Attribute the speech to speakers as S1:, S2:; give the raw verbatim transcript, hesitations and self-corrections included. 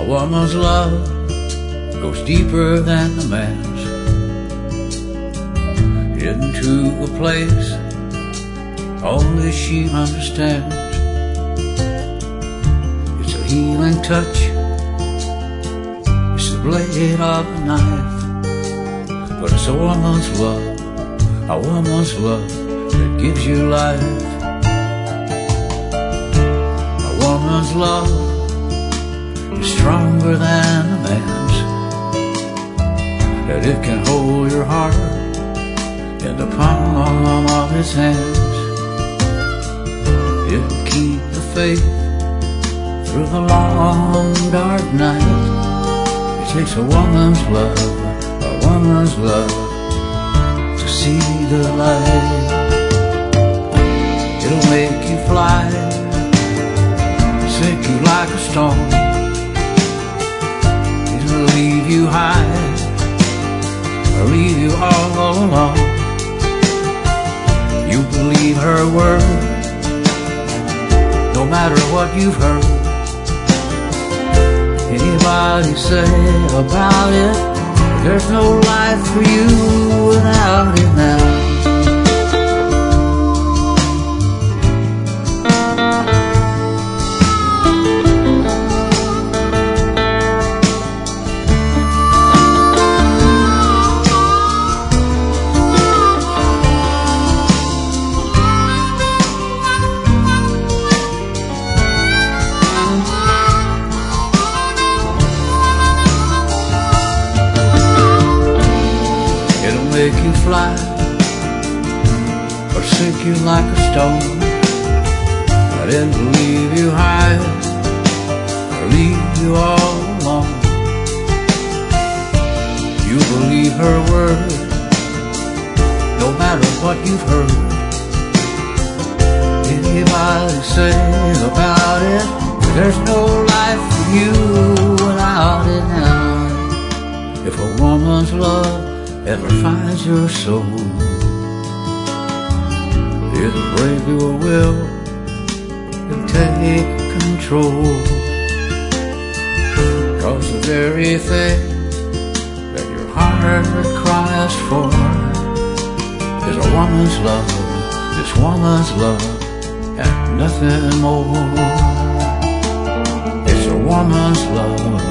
S1: A woman's love goes deeper than the man's, into a place only she understands. It's a healing touch, it's the blade of a knife, but it's a woman's love, a woman's love that gives you life. A woman's love is stronger than a man's, that it can hold your heart in the palm of its hands. It'll keep the faith through the long dark night. It takes a woman's love, a woman's love to see the light. It'll make you fly, sink you like a stone. It'll leave you high, or leave you all alone. You believe her word, no matter what you've heard. Anybody say about it, there's no life for you without it now. Make you fly, or sink you like a stone. I didn't leave you high, or leave you all alone. You believe her word, no matter what you've heard. Anybody say about it, there's no life for you without it now. If a woman's love ever finds your soul, it'll break your will and take control. Cause the very thing that your heart cries for is a woman's love, this woman's love, and nothing more. It's a woman's love,